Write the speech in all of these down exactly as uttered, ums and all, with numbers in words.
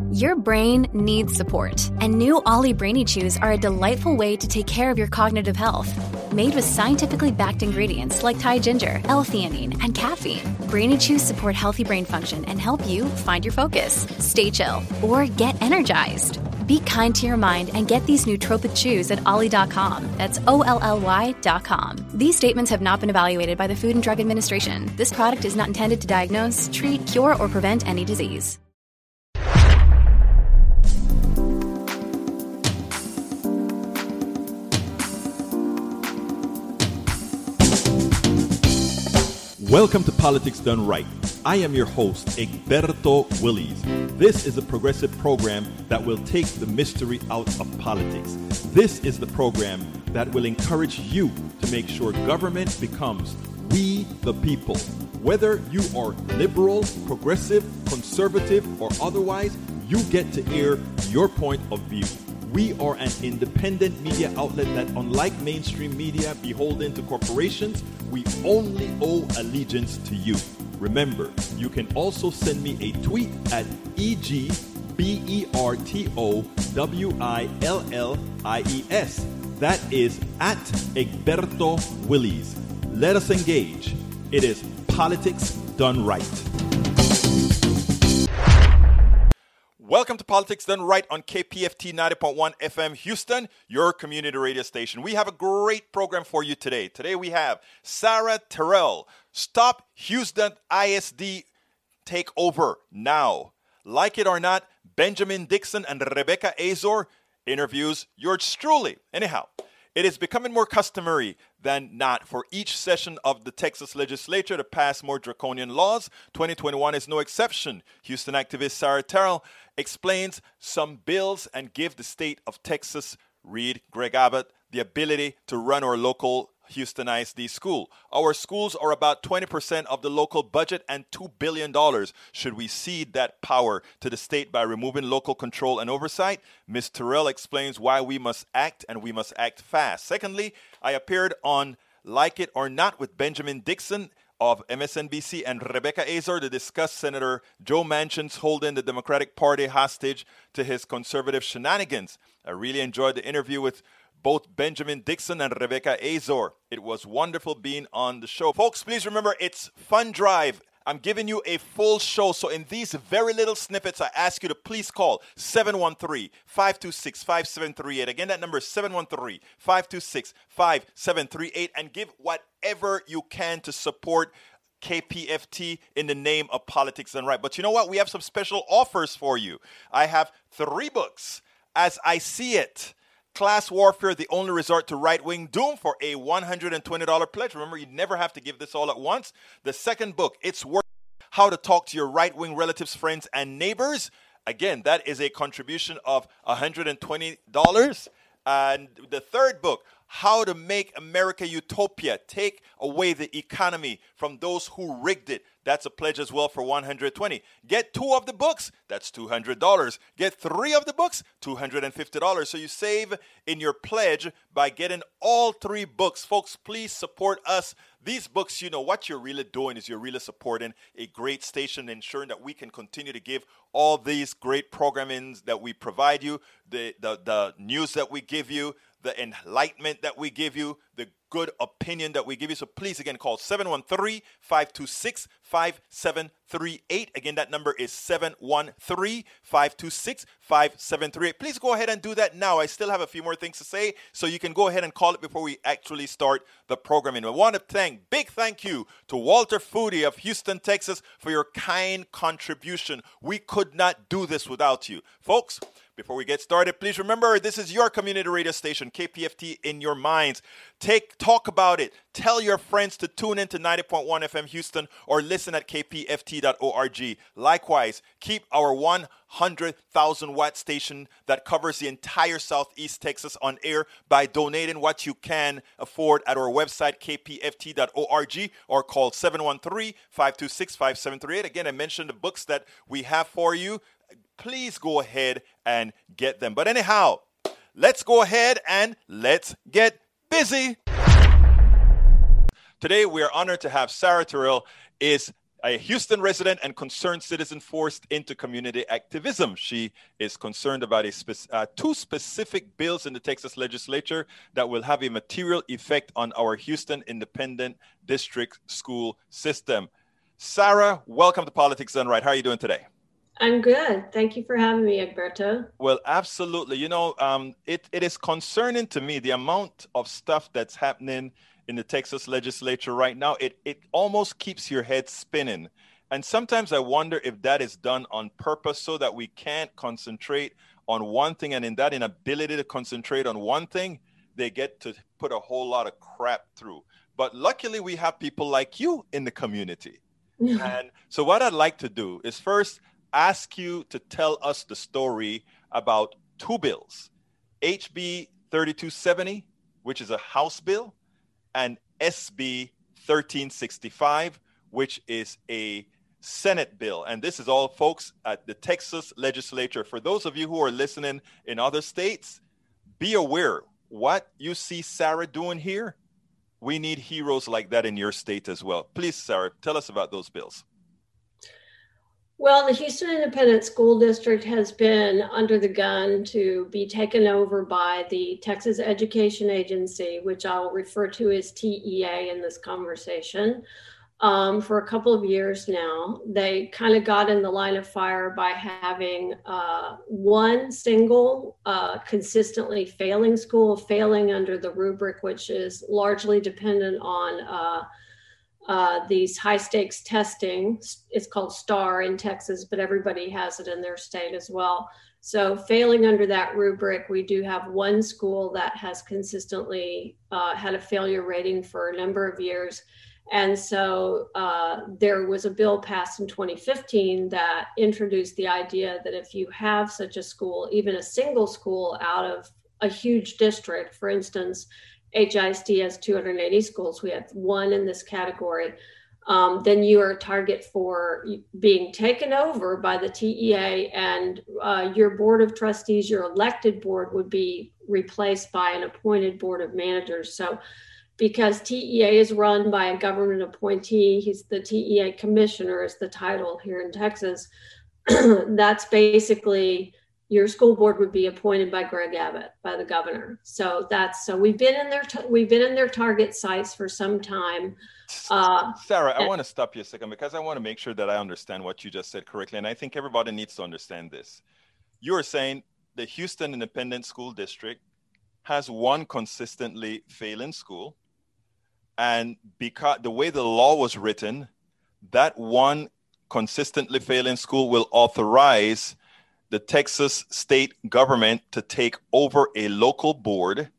Your brain needs support, and new Ollie Brainy Chews are a delightful way to take care of your cognitive health. Made with scientifically backed ingredients like Thai ginger, L-theanine, and caffeine, Brainy Chews support healthy brain function and help you find your focus, stay chill, or get energized. Be kind to your mind and get these nootropic chews at ollie dot com. That's O L L Y dot com. These statements have not been evaluated by the Food and Drug Administration. This product is not intended to diagnose, treat, cure, or prevent any disease. Welcome to Politics Done Right. I am your host, Egberto Willies. This is a progressive program that will take the mystery out of politics. This is the program that will encourage you to make sure government becomes we the people. Whether you are liberal, progressive, conservative, or otherwise, you get to air your point of view. We are an independent media outlet that, unlike mainstream media beholden to corporations, we only owe allegiance to you. Remember, you can also send me a tweet at E G B E R T O W I L L I E S. That is at Egberto Willies. Let us engage. It is Politics Done Right. Welcome to Politics Done Right on K P F T ninety point one F M Houston, your community radio station. We have a great program for you today. Today we have Sarah Terrell. Stop Houston I S D Takeover Now. Like it or not, Benjamin Dixon and Rebecca Azor interviews yours truly. Anyhow, it is becoming more customary than not for each session of the Texas legislature to pass more draconian laws. twenty twenty-one is no exception. Houston activist Sarah Terrell explains some bills and give the state of Texas, read Greg Abbott, the ability to run our local Houston I S D school. Our schools are about twenty percent of the local budget and two billion dollars. Should we cede that power to the state by removing local control and oversight? Miz Terrell explains why we must act, and we must act fast. Secondly, I appeared on Like It or Not with Benjamin Dixon of M S N B C and Rebecca Azor to discuss Senator Joe Manchin's holding the Democratic Party hostage to his conservative shenanigans. I really enjoyed the interview with both Benjamin Dixon and Rebecca Azor. It was wonderful being on the show. Folks, please remember, it's Fund Drive. I'm giving you a full show. So in these very little snippets, I ask you to please call seven one three, five two six, five seven three eight. Again, that number is seven one three, five two six, five seven three eight. And give whatever you can to support K P F T in the name of Politics Done Right. But you know what? We have some special offers for you. I have three books. As I See It, Class Warfare, the Only Resort to Right-Wing Doom, for a one hundred twenty dollars pledge. Remember, you never have to give this all at once. The second book, It's Worth How to Talk to Your Right-Wing Relatives, Friends, and Neighbors. Again, that is a contribution of one hundred twenty dollars. And the third book, How to Make America Utopia, Take Away the Economy from Those Who Rigged It. That's a pledge as well for one hundred twenty dollars. Get two of the books, that's two hundred dollars. Get three of the books, two hundred fifty dollars. So you save in your pledge by getting all three books. Folks, please support us. These books, you know, what you're really doing is you're really supporting a great station, ensuring that we can continue to give all these great programmings that we provide you, the, the, the news that we give you, the enlightenment that we give you, the good opinion that we give you. So please, again, call seven one three, five two six, five seven three eight. Again, that number is seven one three, five two six, five seven three eight. Please go ahead and do that now. I still have a few more things to say, so you can go ahead and call it before we actually start the programming. I want to thank, big thank you to Walter Foodie of Houston, Texas, for your kind contribution. We could not do this without you. Folks, before we get started, please remember, this is your community radio station, K P F T in your minds. Take, talk about it. Tell your friends to tune in to ninety point one F M Houston or listen at k p f t dot org. Likewise, keep our one hundred thousand watt station that covers the entire Southeast Texas on air by donating what you can afford at our website, k p f t dot org, or call seven one three, five two six, five seven three eight. Again, I mentioned the books that we have for you. Please go ahead and get them. But anyhow, let's go ahead and let's get busy. Today, we are honored to have Sarah Terrell. Is a Houston resident and concerned citizen forced into community activism. She is concerned about a spe- uh, two specific bills in the Texas legislature that will have a material effect on our Houston Independent District School system. Sarah, welcome to Politics Done Right. How are you doing today? I'm good. Thank you for having me, Egberto. Well, absolutely. You know, um, it, it is concerning to me the amount of stuff that's happening in the Texas legislature right now. It it almost keeps your head spinning. And sometimes I wonder if that is done on purpose so that we can't concentrate on one thing. And in that inability to concentrate on one thing, they get to put a whole lot of crap through. But luckily, we have people like you in the community. And so what I'd like to do is first ask you to tell us the story about two bills, H B thirty-two seventy, which is a House bill, and S B thirteen sixty-five, which is a Senate bill. And this is all, folks, at the Texas legislature. For those of you who are listening in other states, be aware what you see Sarah doing here. We need heroes like that in your state as well. Please, Sarah, tell us about those bills. Well, the Houston Independent School District has been under the gun to be taken over by the Texas Education Agency, which I'll refer to as T E A in this conversation, um, for a couple of years now. They kind of got in the line of fire by having uh, one single uh, consistently failing school, failing under the rubric, which is largely dependent on uh, Uh, these high stakes testing. It's called STAR in Texas, but everybody has it in their state as well. So failing under that rubric, we do have one school that has consistently uh, had a failure rating for a number of years. And so uh, there was a bill passed in twenty fifteen that introduced the idea that if you have such a school, even a single school out of a huge district, for instance, H I S D has two hundred eighty schools. We have one in this category. Um, then you are a target for being taken over by the T E A, and uh, your board of trustees, your elected board, would be replaced by an appointed board of managers. So because T E A is run by a government appointee, he's the T E A commissioner is the title here in Texas. That's basically your school board would be appointed by Greg Abbott, by the governor. So that's, so we've been in their, we've been in their target sites for some time. Uh, Sarah, I want to stop you a second because I want to make sure that I understand what you just said correctly. And I think everybody needs to understand this. You are saying the Houston Independent School District has one consistently failing school. And because the way the law was written, that one consistently failing school will authorize the Texas state government to take over a local board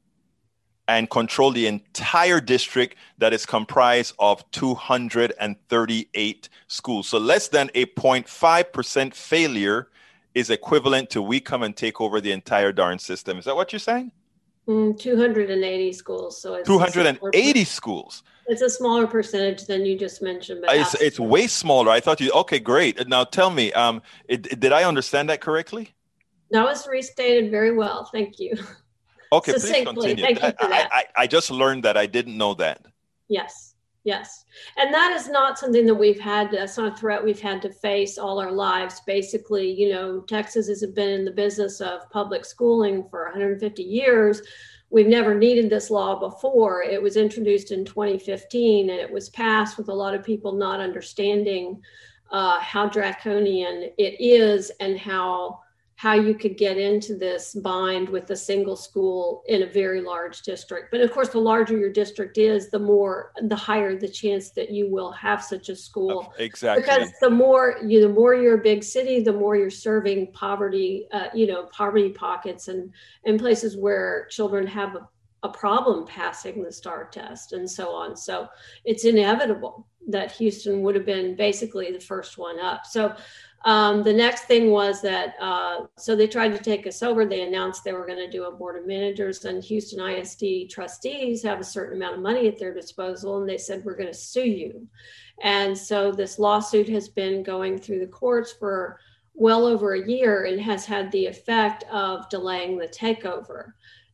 and control the entire district that is comprised of two hundred thirty-eight schools. So less than a zero point five percent failure is equivalent to we come and take over the entire darn system. Is that what you're saying? Mm, two hundred eighty schools. So it's two hundred eighty schools. It's a smaller percentage than you just mentioned. But it's, it's way smaller. I thought you, okay, great. Now tell me, um, it, it, did I understand that correctly? That was restated very well. Thank you. Okay, please continue. Thank you for that. I, I, I just learned that. I didn't know that. Yes, yes. And that is not something that we've had, that's not a threat we've had to face all our lives. Basically, you know, Texas has been in the business of public schooling for one hundred fifty years. We've never needed this law before. It was introduced in twenty fifteen, and it was passed with a lot of people not understanding uh, how draconian it is and how how you could get into this bind with a single school in a very large district. But of course, the larger your district is, the more, the higher the chance that you will have such a school. Exactly. Because the more you, the more you're a big city, the more you're serving poverty, uh, you know, poverty pockets and, and places where children have a, a problem passing the STAR test and so on. So it's inevitable that Houston would have been basically the first one up. So Um, the next thing was that, uh, so they tried to take us over. They announced they were going to do a board of managers, and Houston I S D trustees have a certain amount of money at their disposal. And they said, we're going to sue you. And so this lawsuit has been going through the courts for well over a year and has had the effect of delaying the takeover.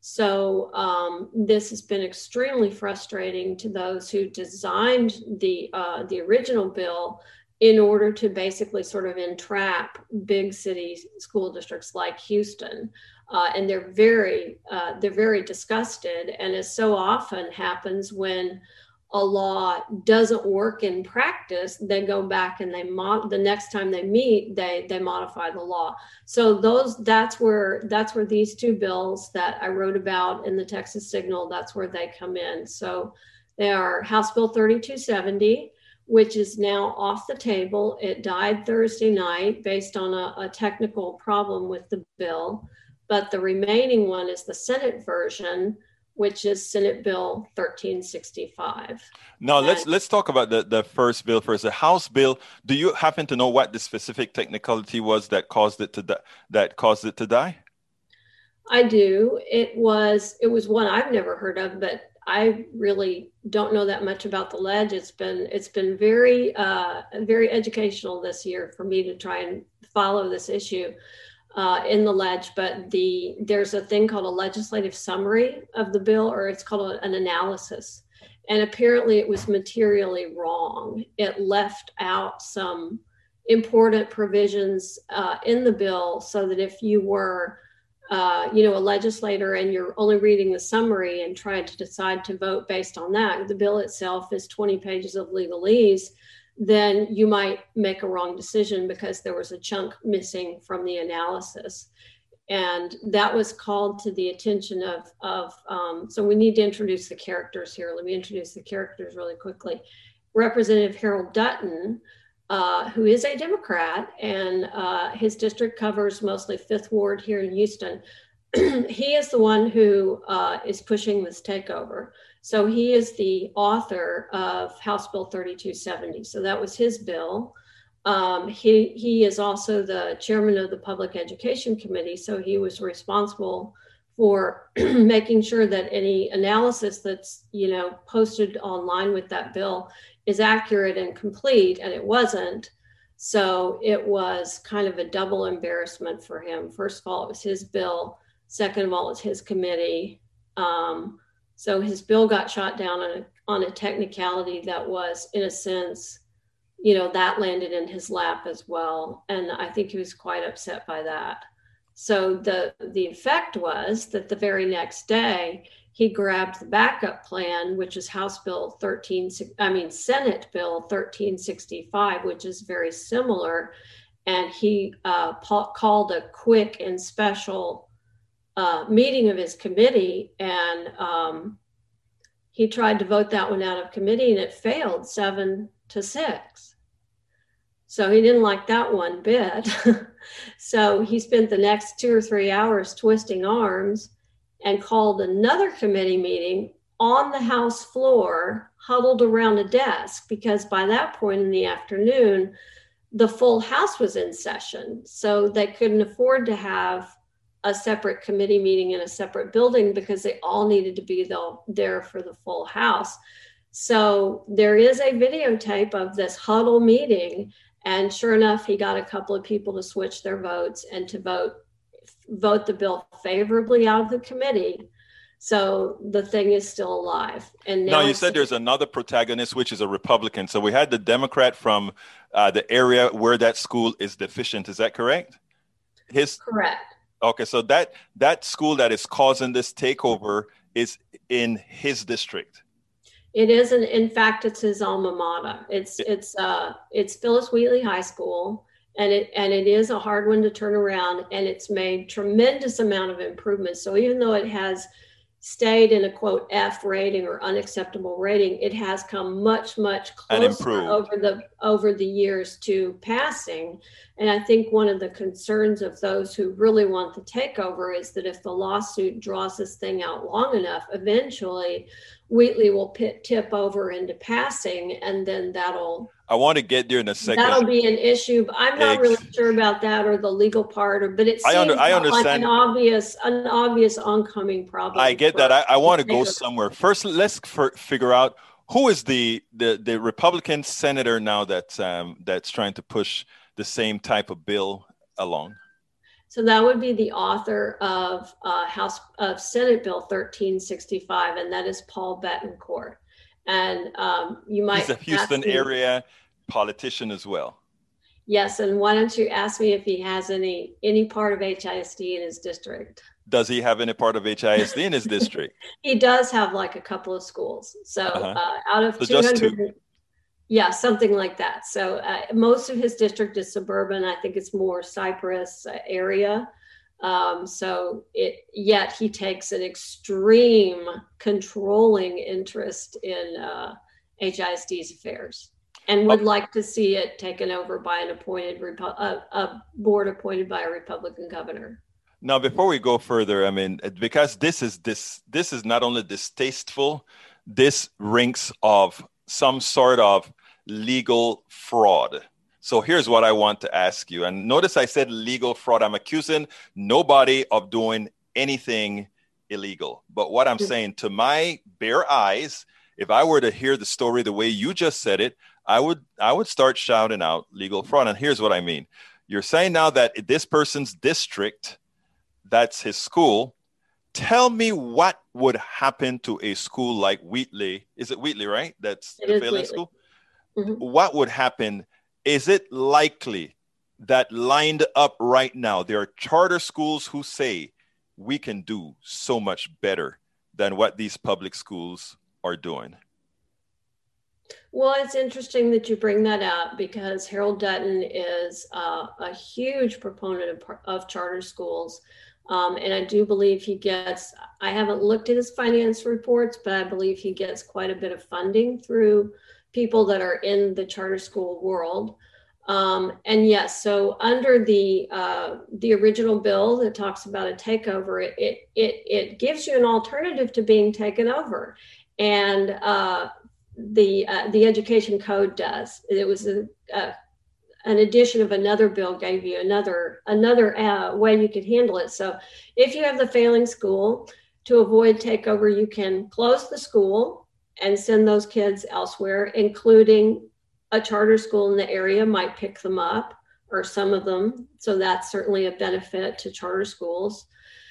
So um, this has been extremely frustrating to those who designed the, uh, the original bill, in order to basically sort of entrap big city school districts like Houston. Uh, and they're very, uh, they're very disgusted. And as so often happens when a law doesn't work in practice, they go back and they mod the next time they meet, they they modify the law. So those that's where that's where these two bills that I wrote about in the Texas Signal, that's where they come in. So they are House Bill thirty-two seventy, which is now off the table. It died Thursday night based on a, a technical problem with the bill. But the remaining one is the Senate version, which is Senate Bill thirteen sixty-five. Now and, let's let's talk about the, the first bill first. The House bill. Do you happen to know what the specific technicality was that caused it to di- that caused it to die? I do. It was it was one I've never heard of, but I really don't know that much about the ledge. It's been it's been very uh, very educational this year for me to try and follow this issue. Uh, in the ledge, but the there's a thing called a legislative summary of the bill, or it's called an analysis. And apparently it was materially wrong. It left out some important provisions uh, in the bill so that if you were, uh, you know, a legislator and you're only reading the summary and trying to decide to vote based on that, the bill itself is twenty pages of legalese, then you might make a wrong decision because there was a chunk missing from the analysis. And that was called to the attention of, of um, so we need to introduce the characters here. Let me introduce the characters really quickly. Representative Harold Dutton, uh, who is a Democrat, and uh, his district covers mostly Fifth Ward here in Houston. He is the one who uh, is pushing this takeover. So he is the author of House Bill thirty-two seventy. So that was his bill. Um, he, he is also the chairman of the Public Education Committee. So he was responsible for making sure that any analysis that's, you know, posted online with that bill is accurate and complete, and it wasn't. So it was kind of a double embarrassment for him. First of all, it was his bill. Second of all, it's his committee. Um, So his bill got shot down on a, on a technicality that was, in a sense, you know, that landed in his lap as well. And I think he was quite upset by that. So the, the effect was that the very next day, he grabbed the backup plan, which is House Bill thirteen, I mean, Senate Bill thirteen sixty-five, which is very similar. And he uh, pa- called a quick and special Uh, meeting of his committee, and um, he tried to vote that one out of committee, and it failed seven to six. So he didn't like that one bit. So he spent the next two or three hours twisting arms and called another committee meeting on the House floor, huddled around a desk, because by that point in the afternoon, the full House was in session. So they couldn't afford to have a separate committee meeting in a separate building because they all needed to be there for the full House. So there is a videotape of this huddle meeting, and sure enough, he got a couple of people to switch their votes and to vote vote the bill favorably out of the committee. So the thing is still alive. And now, now you said there's another protagonist, which is a Republican. So we had the Democrat from uh, the area where that school is deficient. Is that correct? His correct. Okay, so that that school that is causing this takeover is in his district. It is, and in fact, it's his alma mater. It's it's uh it's Phyllis Wheatley High School, and it and it is a hard one to turn around, and it's made tremendous amount of improvements. So even though it has stayed in a quote F rating or unacceptable rating, it has come much much closer over the over the years to passing. And I think one of the concerns of those who really want the takeover is that if the lawsuit draws this thing out long enough, eventually Wheatley will pit, tip over into passing, and then that'll I want to get there in a second. That'll be an issue. I'm not really sure about that or the legal part, or but it seems I, under, I understand. like an obvious, an obvious oncoming problem. I get that. I, I want to go somewhere. First, let's for, figure out who is the, the the Republican senator now that um, that's trying to push the same type of bill along. So that would be the author of uh, House of Senate Bill thirteen sixty-five, and that is Paul Bettencourt. And um, you might he's a Houston area politician as well. Yes, and why don't you ask me if he has any any part of H I S D in his district? Does he have any part of H I S D in his district? He does have like a couple of schools. So uh-huh. uh, out of so two hundred, just two. Yeah, something like that. So uh, most of his district is suburban. I think it's more Cypress uh, area. Um, so it yet he takes an extreme controlling interest in uh, H I S D's affairs and would oh. like to see it taken over by an appointed Repu- uh, a board appointed by a Republican governor. Now, before we go further, I mean, because this is this this is not only distasteful, this reeks of some sort of legal fraud. So here's what I want to ask you. And notice I said legal fraud. I'm accusing nobody of doing anything illegal. But what I'm saying, to my bare eyes, if I were to hear the story the way you just said it, I would I would start shouting out legal fraud. And here's what I mean. You're saying now that this person's district, that's his school. Tell me what would happen to a school like Wheatley. Is it Wheatley, right? That's it the failing Wheatley. School. Mm-hmm. What would happen? Is it likely that lined up right now, there are charter schools who say we can do so much better than what these public schools are doing? Well, it's interesting that you bring that up because Harold Dutton is uh, a huge proponent of, of charter schools. Um, and I do believe he gets, I haven't looked at his finance reports, but I believe he gets quite a bit of funding through people that are in the charter school world. Um, and yes, so under the uh, the original bill that talks about a takeover, it, it, it, it gives you an alternative to being taken over. And uh, the uh, the education code does. It was a, a an addition of another bill gave you another another uh, way you could handle it. So if you have the failing school, to avoid takeover, you can close the school and send those kids elsewhere, including a charter school in the area might pick them up, or some of them. So that's certainly a benefit to charter schools.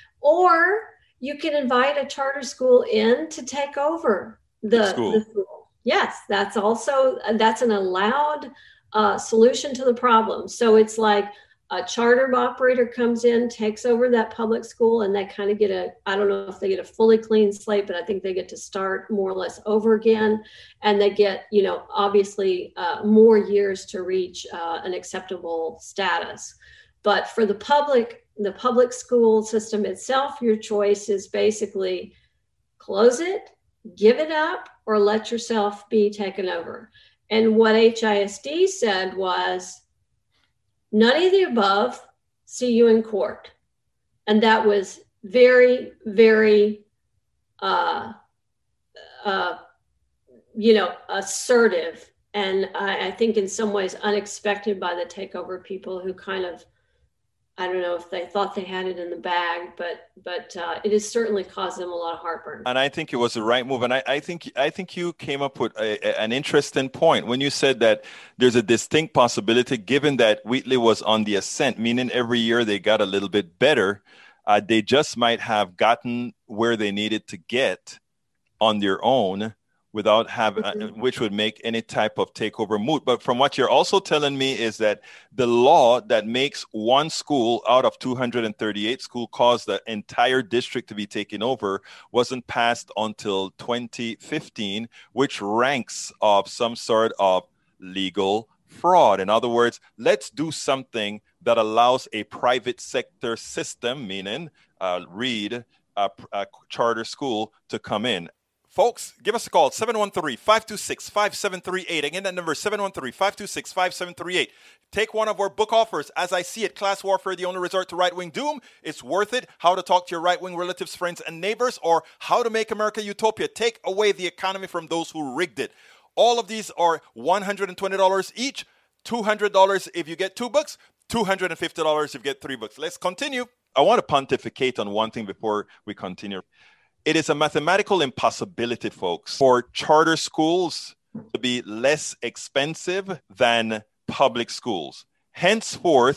Or you can invite a charter school in to take over the, the, school. the school. Yes, that's also, that's an allowed uh, solution to the problem. So it's like a charter operator comes in, takes over that public school, and they kind of get a, I don't know if they get a fully clean slate, but I think they get to start more or less over again. And they get, you know, obviously uh, more years to reach uh, an acceptable status. But for the public, the public school system itself, your choice is basically close it, give it up, or let yourself be taken over. And what H I S D said was, none of the above, see you in court. And that was very, very, uh, uh, you know, assertive. And I, I think in some ways unexpected by the takeover people who kind of, I don't know if they thought they had it in the bag, but but uh, it has certainly caused them a lot of heartburn. And I think it was the right move. And I, I think I think you came up with a, a, an interesting point when you said that there's a distinct possibility, given that Wheatley was on the ascent, meaning every year they got a little bit better. Uh, they just might have gotten where they needed to get on their own without having, mm-hmm. uh, which would make any type of takeover moot. But from what you're also telling me is that the law that makes one school out of two hundred thirty-eight school cause the entire district to be taken over wasn't passed until twenty fifteen, which ranks of some sort of legal fraud. In other words, let's do something that allows a private sector system, meaning uh, read a, a charter school, to come in. Folks, give us a call, seven one three, five two six, five seven three eight. Again, that number is seven one three, five two six, five seven three eight. Take one of our book offers. As I see it, Class Warfare, the only resort to right-wing doom. It's worth it. How to talk to your right-wing relatives, friends, and neighbors, or How to Make America Utopia. Take away the economy from those who rigged it. All of these are one hundred twenty dollars each, two hundred dollars if you get two books, two hundred fifty dollars if you get three books. Let's continue. I want to pontificate on one thing before we continue. It is a mathematical impossibility, folks, for charter schools to be less expensive than public schools. Henceforth,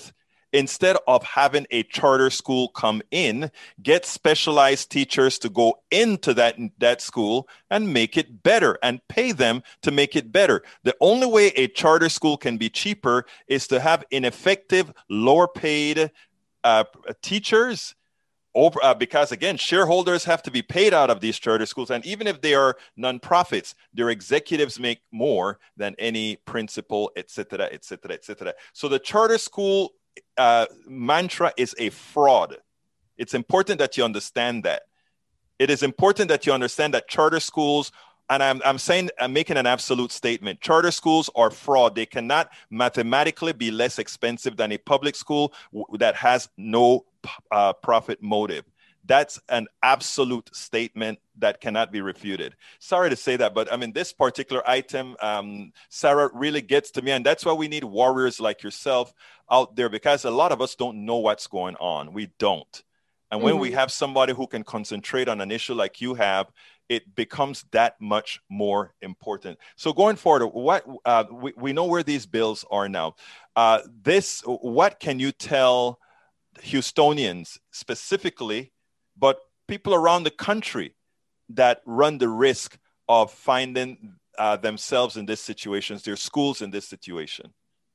instead of having a charter school come in, get specialized teachers to go into that, that school and make it better and pay them to make it better. The only way a charter school can be cheaper is to have ineffective, lower paid uh, teachers. Over, uh, because again, shareholders have to be paid out of these charter schools. And even if they are nonprofits, their executives make more than any principal, et cetera, et cetera, et cetera. So the charter school uh, mantra is a fraud. It's important that you understand that. It is important that you understand that charter schools, and I'm, I'm saying, I'm making an absolute statement. Charter schools are fraud. They cannot mathematically be less expensive than a public school w- that has no uh, profit motive. That's an absolute statement that cannot be refuted. Sorry to say that, but I mean, this particular item, um, Sarah, really gets to me. And that's why we need warriors like yourself out there, because a lot of us don't know what's going on. We don't. And when mm-hmm. we have somebody who can concentrate on an issue like you have, it becomes that much more important. So going forward, what uh, we, we know where these bills are now. Uh, this, what can you tell Houstonians specifically, but people around the country that run the risk of finding uh, themselves in this situation, their schools in this situation?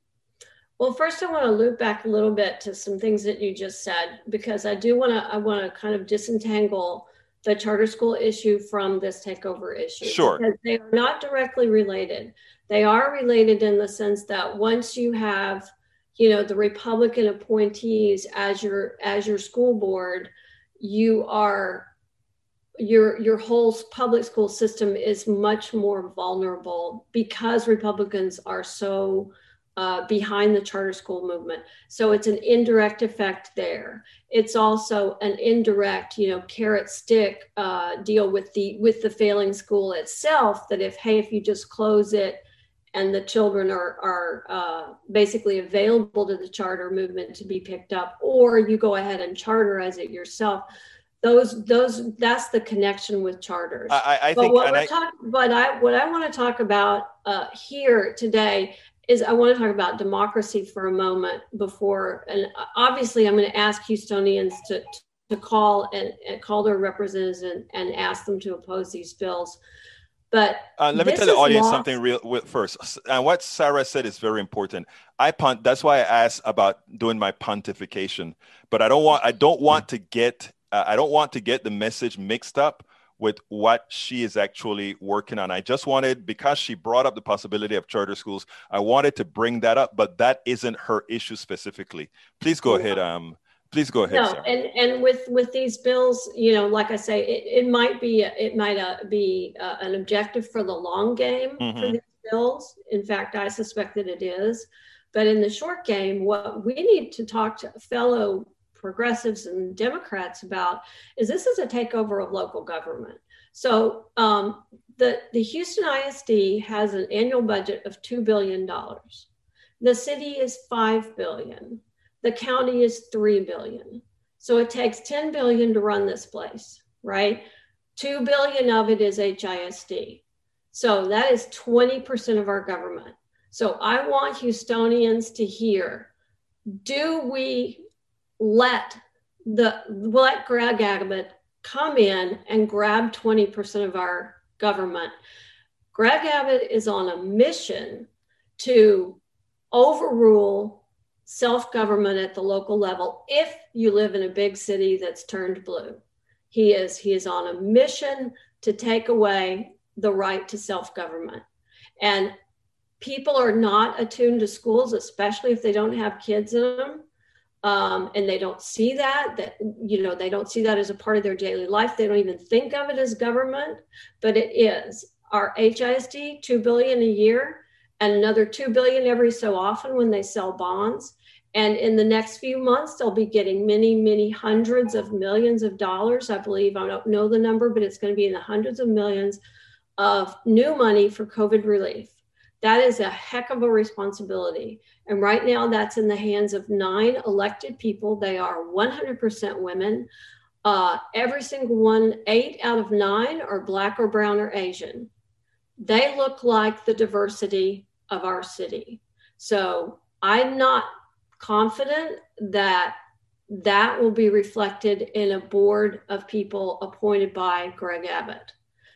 Well, first I want to loop back a little bit to some things that you just said, because I do want to, I want to kind of disentangle the charter school issue from this takeover issue. Sure. Because they are not directly related. They are related in the sense that once you have, you know, the Republican appointees as your, as your school board, you are, your, your whole public school system is much more vulnerable because Republicans are so Uh, behind the charter school movement. So it's an indirect effect there. It's also an indirect, you know, carrot stick uh, deal with the with the failing school itself, that if, hey, if you just close it and the children are, are uh, basically available to the charter movement to be picked up, or you go ahead and charterize it yourself, those, those that's the connection with charters. I, I but think, what, and we're I, talk, but I, what I want to talk about uh, here today is I want to talk about democracy for a moment before, and obviously I'm going to ask Houstonians to, to call and, and call their representatives and, and ask them to oppose these bills. But uh, let me tell the audience lost. something real first. And what Sarah said is very important. I punt. That's why I asked about doing my pontification. But I don't want. I don't want to get. Uh, I don't want to get the message mixed up with what she is actually working on. I just wanted, because she brought up the possibility of charter schools, I wanted to bring that up, but that isn't her issue specifically. Please go no. ahead. Um, please go ahead. No, Sarah. and and with with these bills, you know, like I say, it, it might be it might uh, be uh, an objective for the long game mm-hmm. for these bills. In fact, I suspect that it is. But in the short game, what we need to talk to fellow progressives and Democrats about is this is a takeover of local government. So um, the, the Houston I S D has an annual budget of two billion dollars. The city is five billion dollars. The county is three billion dollars. So it takes ten billion dollars to run this place, right? two billion dollars of it is H I S D. So that is twenty percent of our government. So I want Houstonians to hear, do we let the let Greg Abbott come in and grab twenty percent of our government? Greg Abbott is on a mission to overrule self-government at the local level if you live in a big city that's turned blue. He is he is on a mission to take away the right to self-government. And people are not attuned to schools, especially if they don't have kids in them. Um, and they don't see that, that, you know, they don't see that as a part of their daily life. They don't even think of it as government, but it is. Our H I S D, two billion dollars a year, and another two billion dollars every so often when they sell bonds. And in the next few months, they'll be getting many, many hundreds of millions of dollars. I believe, I don't know the number, but it's going to be in the hundreds of millions of new money for COVID relief. That is a heck of a responsibility. And right now that's in the hands of nine elected people. They are one hundred percent women. Uh, every single one, eight out of nine are Black or brown or Asian. They look like the diversity of our city. So I'm not confident that that will be reflected in a board of people appointed by Greg Abbott.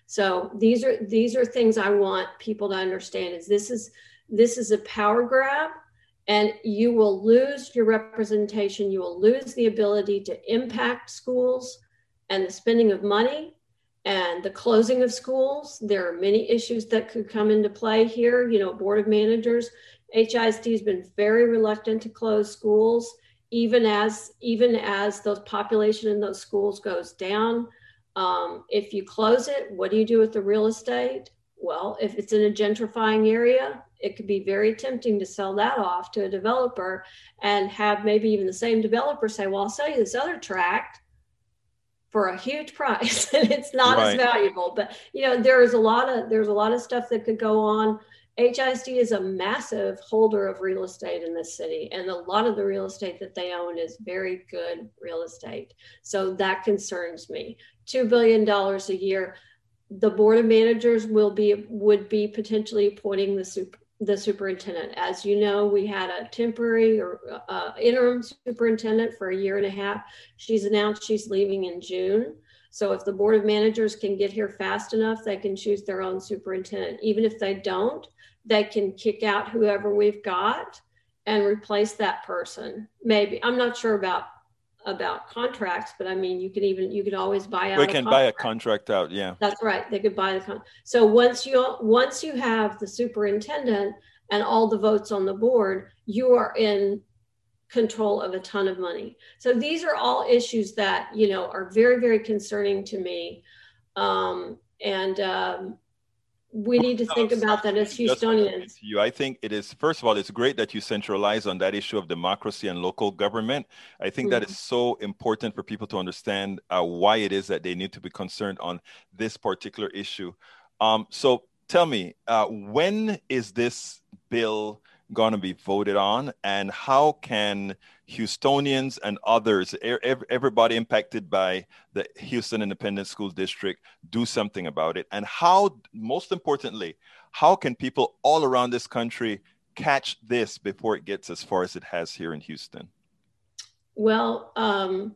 So these are these are things I want people to understand is this is this is a power grab, and you will lose your representation. You will lose the ability to impact schools and the spending of money and the closing of schools. There are many issues that could come into play here. You know, Board of Managers, H I S D has been very reluctant to close schools, even as even as the population in those schools goes down. Um, if you close it, what do you do with the real estate? Well, if it's in a gentrifying area, it could be very tempting to sell that off to a developer and have maybe even the same developer say, well, I'll sell you this other tract for a huge price and it's not right. as valuable. But, you know, there is a lot of, there's a lot of stuff that could go on. H I S D is a massive holder of real estate in this city, and a lot of the real estate that they own is very good real estate. So that concerns me. two billion dollars a year. The Board of Managers will be, would be potentially appointing the super, the superintendent. As you know, we had a temporary or uh, interim superintendent for a year and a half. She's announced she's leaving in June. So if the Board of Managers can get here fast enough, they can choose their own superintendent. Even if they don't, they can kick out whoever we've got and replace that person. Maybe, I'm not sure about about contracts, but I mean, you could even, you could always buy out. We can buy a contract out, yeah. That's right, they could buy the contract. So once you, once you have the superintendent and all the votes on the board, you are in control of a ton of money. So these are all issues that, you know, are very, very concerning to me. Um, and um, we need to think about that as Houstonians. You, I think it is, first of all, it's great that you centralize on that issue of democracy and local government. I think mm-hmm. that is so important for people to understand uh, why it is that they need to be concerned on this particular issue. Um, so tell me, uh, when is this bill going to be voted on, and how can Houstonians and others, everybody impacted by the Houston Independent School District, do something about it? And how, most importantly, how can people all around this country catch this before it gets as far as it has here in Houston? Well, um,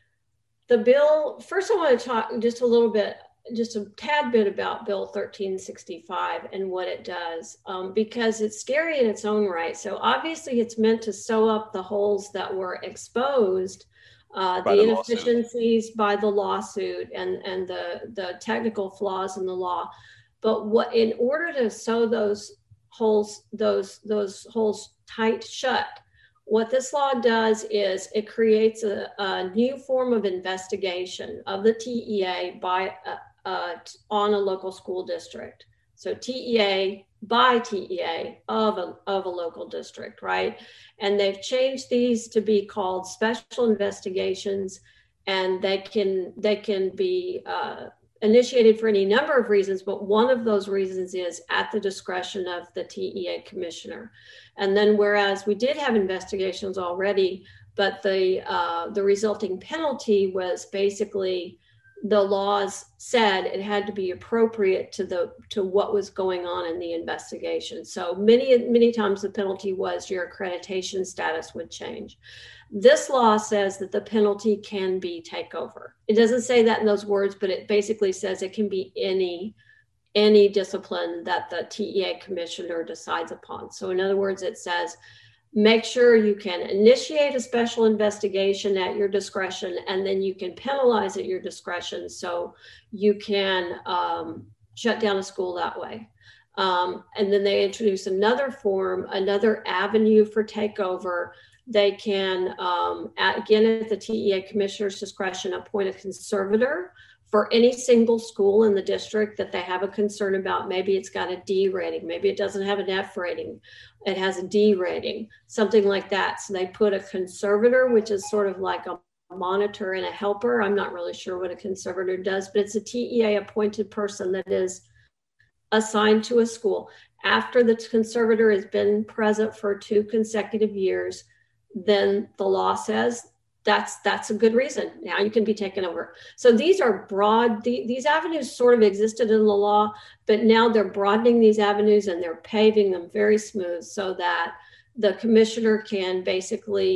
the bill, first I want to talk just a little bit just a tad bit about Bill thirteen sixty-five and what it does, um, because it's scary in its own right. So obviously it's meant to sew up the holes that were exposed, uh, the, the inefficiencies lawsuit. by the lawsuit and, and the, the technical flaws in the law. But what, in order to sew those holes, those, those holes tight shut, what this law does is it creates a, a new form of investigation of the T E A by uh, Uh, on a local school district. So T E A by T E A of a, of a local district, right? And they've changed these to be called special investigations, and they can, they can be uh, initiated for any number of reasons, but one of those reasons is at the discretion of the T E A commissioner. And then whereas we did have investigations already, but the uh, the resulting penalty was basically, the laws said it had to be appropriate to the to what was going on in the investigation. So many, many times the penalty was your accreditation status would change. This law says that the penalty can be takeover. It doesn't say that in those words, but it basically says it can be any, any discipline that the T E A commissioner decides upon. So in other words, it says, make sure you can initiate a special investigation at your discretion, and then you can penalize at your discretion. So you can um, shut down a school that way. Um, and then they introduce another form, another avenue for takeover. They can, um, at, again, at the T E A commissioner's discretion, appoint a conservator for any single school in the district that they have a concern about. Maybe it's got a D rating, maybe it doesn't have an F rating, it has a D rating, something like that. So they put a conservator, which is sort of like a monitor and a helper. I'm not really sure what a conservator does, but it's a T E A appointed person that is assigned to a school. After the conservator has been present for two consecutive years, then the law says That's that's a good reason. Now you can be taken over. So these are broad, the, these avenues sort of existed in the law, but now they're broadening these avenues and they're paving them very smooth so that the commissioner can basically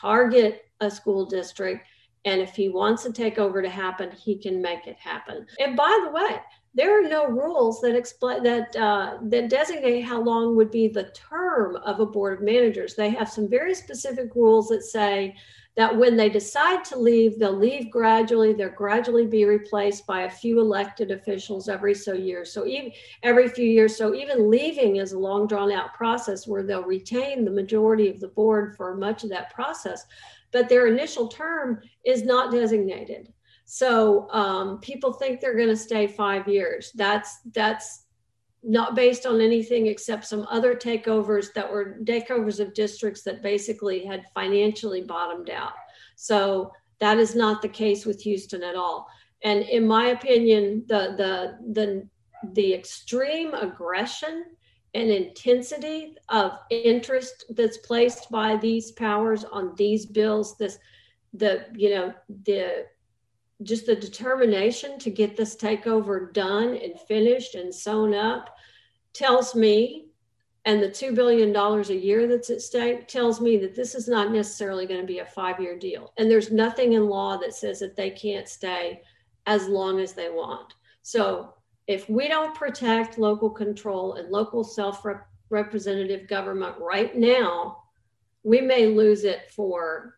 target a school district. And if he wants a takeover to happen, he can make it happen. And by the way, there are no rules that explain that uh, that designate how long would be the term of a board of managers. They have some very specific rules that say that when they decide to leave, they'll leave gradually. They'll gradually be replaced by a few elected officials every so years. So even every few years. So even leaving is a long drawn out process where they'll retain the majority of the board for much of that process. But their initial term is not designated. So um, people think they're going to stay five years. That's that's not based on anything except some other takeovers that were takeovers of districts that basically had financially bottomed out. So that is not the case with Houston at all. And in my opinion, the the the the extreme aggression and intensity of interest that's placed by these powers on these bills, this the you know the just the determination to get this takeover done and finished and sewn up tells me, and the two billion dollars a year that's at stake tells me that this is not necessarily going to be a five-year deal. And there's nothing in law that says that they can't stay as long as they want. So if we don't protect local control and local self-representative government right now, we may lose it for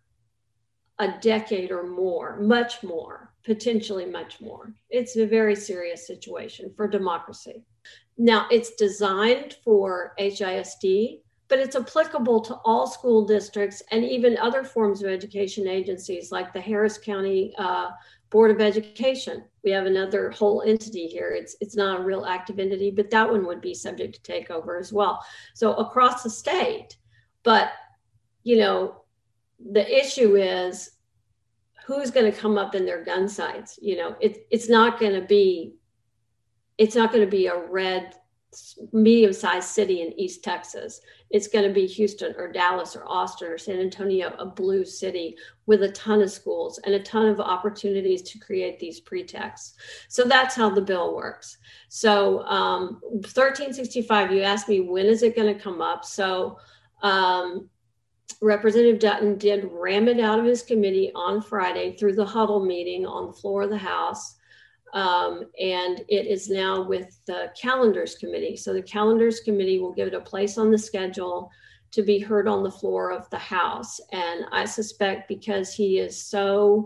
a decade or more, much more, potentially much more. It's a very serious situation for democracy. Now, it's designed for H I S D, but it's applicable to all school districts and even other forms of education agencies like the Harris County uh, Board of Education. We have another whole entity here. It's it's not a real active entity, but that one would be subject to takeover as well. So across the state, but you know, the issue is who's going to come up in their gun sights. You know, it, it's not going to be, it's not going to be a red, medium-sized city in East Texas. It's going to be Houston or Dallas or Austin or San Antonio, a blue city with a ton of schools and a ton of opportunities to create these pretexts. So that's how the bill works. So um, thirteen sixty-five, you asked me, when is it going to come up? So um, Representative Dutton did ram it out of his committee on Friday through the huddle meeting on the floor of the House. Um, and it is now with the Calendars Committee. So the Calendars Committee will give it a place on the schedule to be heard on the floor of the House. And I suspect because he is so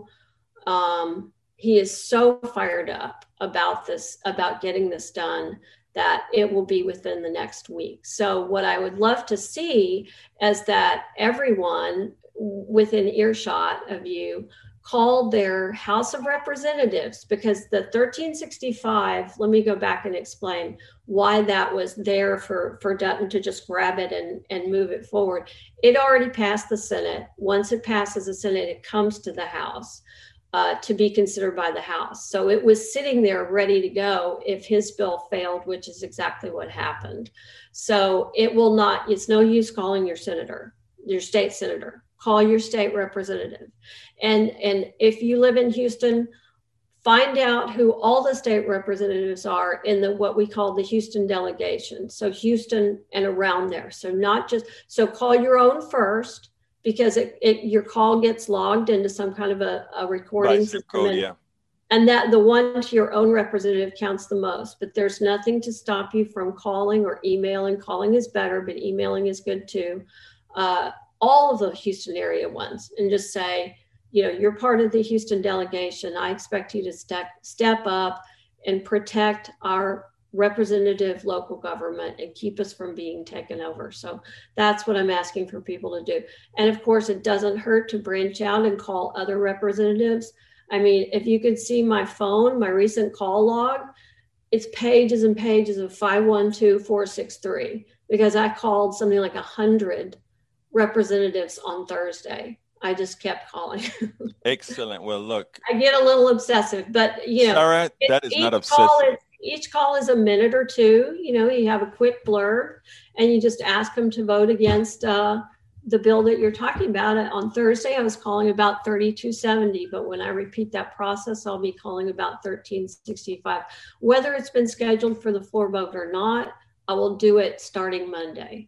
um, he is so fired up about this, about getting this done, that it will be within the next week. So what I would love to see is that everyone within earshot of you called their House of Representatives, because the thirteen sixty-five, let me go back and explain why that was there for, for Dutton to just grab it and, and move it forward. It already passed the Senate. Once it passes the Senate, it comes to the House uh, to be considered by the House. So it was sitting there ready to go if his bill failed, which is exactly what happened. So it will not, it's no use calling your senator, your state senator. Call your state representative. And, and if you live in Houston, find out who all the state representatives are in the what we call the Houston delegation. So Houston and around there. So not just, so call your own first, because it, it your call gets logged into some kind of a, a recording system. Code, and, yeah. and that the one to your own representative counts the most. But there's nothing to stop you from calling or emailing. Calling is better, but emailing is good too. Uh, all of the Houston area ones, and just say, you know, you're part of the Houston delegation. I expect you to step step up and protect our representative local government and keep us from being taken over. So that's what I'm asking for people to do. And of course, it doesn't hurt to branch out and call other representatives. I mean, if you could see my phone, my recent call log, it's pages and pages of five one two, four six three, because I called something like a hundred representatives on Thursday. I just kept calling. Excellent. Well, look, I get a little obsessive, but you know, Sarah, that is not obsessive. Call is, each call is a minute or two. You know, you have a quick blurb, and you just ask them to vote against uh, the bill that you're talking about. On Thursday, I was calling about thirty-two seventy, but when I repeat that process, I'll be calling about thirteen sixty-five. Whether it's been scheduled for the floor vote or not, I will do it starting Monday.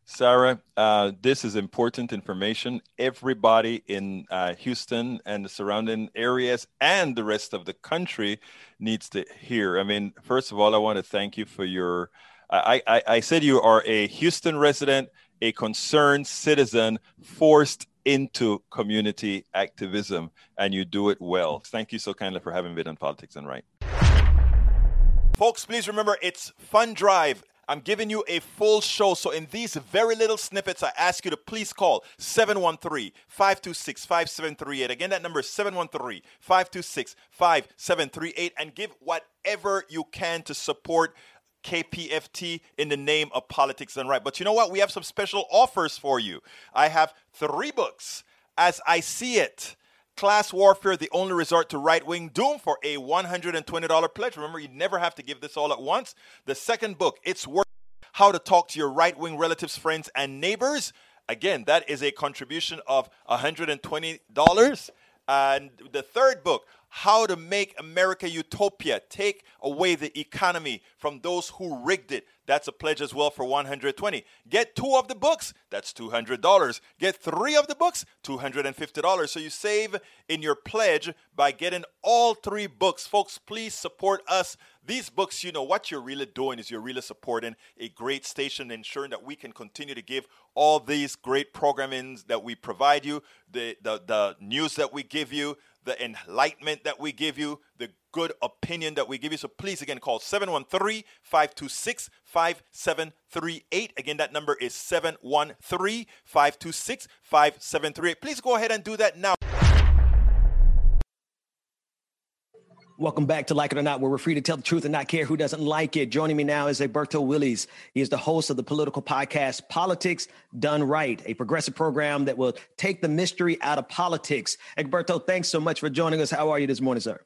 Sarah, uh, this is important information. Everybody in uh, Houston and the surrounding areas and the rest of the country needs to hear. I mean, first of all, I want to thank you for your, I, I, I said you are a Houston resident, a concerned citizen, forced into community activism, and you do it well. Thank you so kindly for having been on Politics Done Right. Folks, please remember, it's Fund Drive. I'm giving you a full show. So in these very little snippets, I ask you to please call seven one three, five two six, five seven three eight. Again, that number is seven one three, five two six, five seven three eight. And give whatever you can to support K P F T in the name of Politics Done Right. But you know what? We have some special offers for you. I have three books. As I See It, Class Warfare, the Only Resort to Right-Wing Doom, for a one hundred twenty dollars pledge. Remember, you never have to give this all at once. The second book, It's Worth How to Talk to Your Right-Wing Relatives, Friends, and Neighbors. Again, that is a contribution of one hundred twenty dollars. And the third book, How to Make America Utopia, Take Away the Economy from Those Who Rigged It. That's a pledge as well for one hundred twenty dollars. Get two of the books, that's two hundred dollars. Get three of the books, two hundred fifty dollars. So you save in your pledge by getting all three books. Folks, please support us. These books, you know, what you're really doing is you're really supporting a great station, ensuring that we can continue to give all these great programmings that we provide you, the, the, the news that we give you, the enlightenment that we give you, the good opinion that we give you. So please, again, call seven one three, five two six, five seven three eight. Again, that number is seven one three, five two six, five seven three eight. Please go ahead and do that now. Welcome back to Like It or Not, where we're free to tell the truth and not care who doesn't like it. Joining me now is Egberto Willies. He is the host of the political podcast, Politics Done Right, a progressive program that will take the mystery out of politics. Egberto, thanks so much for joining us. How are you this morning, sir?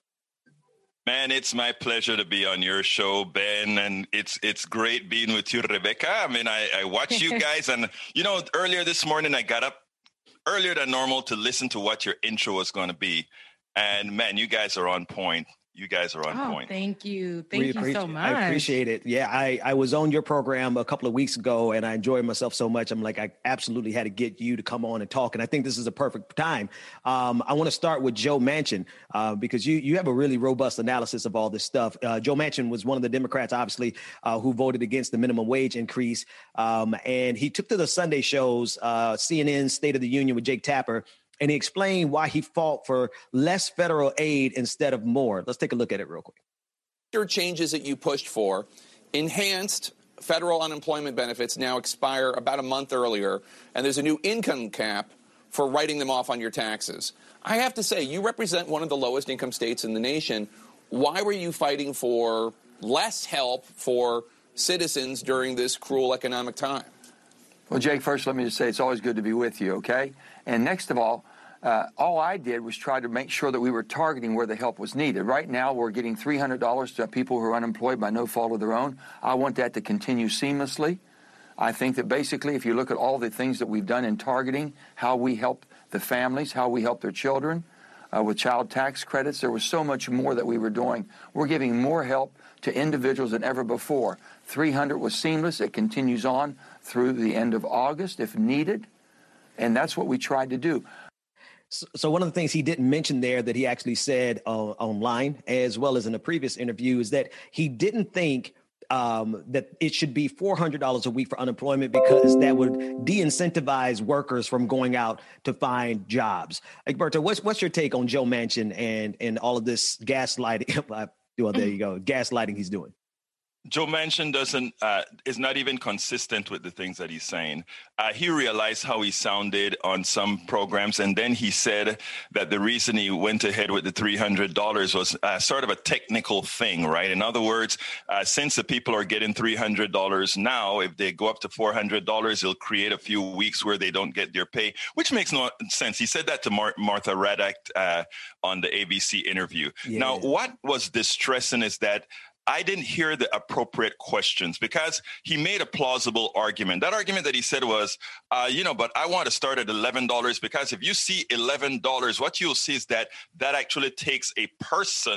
Man, it's my pleasure to be on your show, Ben, and it's it's great being with you, Rebecca. I mean, I, I watch you guys, and, you know, earlier this morning, I got up earlier than normal to listen to what your intro was going to be, and, man, you guys are on point. You guys are on oh, point. Thank you. Thank we you so much. I appreciate it. Yeah, I, I was on your program a couple of weeks ago and I enjoyed myself so much. I'm like, I absolutely had to get you to come on and talk. And I think this is a perfect time. Um, I want to start with Joe Manchin uh, because you you have a really robust analysis of all this stuff. Uh, Joe Manchin was one of the Democrats, obviously, uh, who voted against the minimum wage increase. Um, and he took to the Sunday shows, uh, C N N's State of the Union with Jake Tapper, and he explained why he fought for less federal aid instead of more. Let's take a look at it real quick. Changes that you pushed for, enhanced federal unemployment benefits now expire about a month earlier, and there's a new income cap for writing them off on your taxes. I have to say, you represent one of the lowest income states in the nation. Why were you fighting for less help for citizens during this cruel economic time? Well, Jake, first let me just say it's always good to be with you, okay? And next of all, uh, all I did was try to make sure that we were targeting where the help was needed. Right now, we're getting three hundred dollars to people who are unemployed by no fault of their own. I want that to continue seamlessly. I think that basically, if you look at all the things that we've done in targeting, how we help the families, how we help their children, uh, with child tax credits, there was so much more that we were doing. We're giving more help to individuals than ever before. three hundred was seamless. It continues on through the end of August if needed. And that's what we tried to do. So, so one of the things he didn't mention there that he actually said uh, online, as well as in a previous interview, is that he didn't think um, that it should be four hundred dollars a week for unemployment because that would de-incentivize workers from going out to find jobs. Egberto, what's, what's your take on Joe Manchin and, and all of this gaslighting? Well, there you go. Gaslighting he's doing. Joe Manchin doesn't uh, is not even consistent with the things that he's saying. Uh, he realized how he sounded on some programs, and then he said that the reason he went ahead with the three hundred dollars was uh, sort of a technical thing, right? In other words, uh, since the people are getting three hundred dollars now, if they go up to four hundred dollars, it'll create a few weeks where they don't get their pay, which makes no sense. He said that to Mar- Martha Raddack uh, on the A B C interview. Yeah. Now, what was distressing is that I didn't hear the appropriate questions because he made a plausible argument. That argument that he said was, uh, you know, but I want to start at eleven dollars because if you see eleven dollars, what you'll see is that that actually takes a person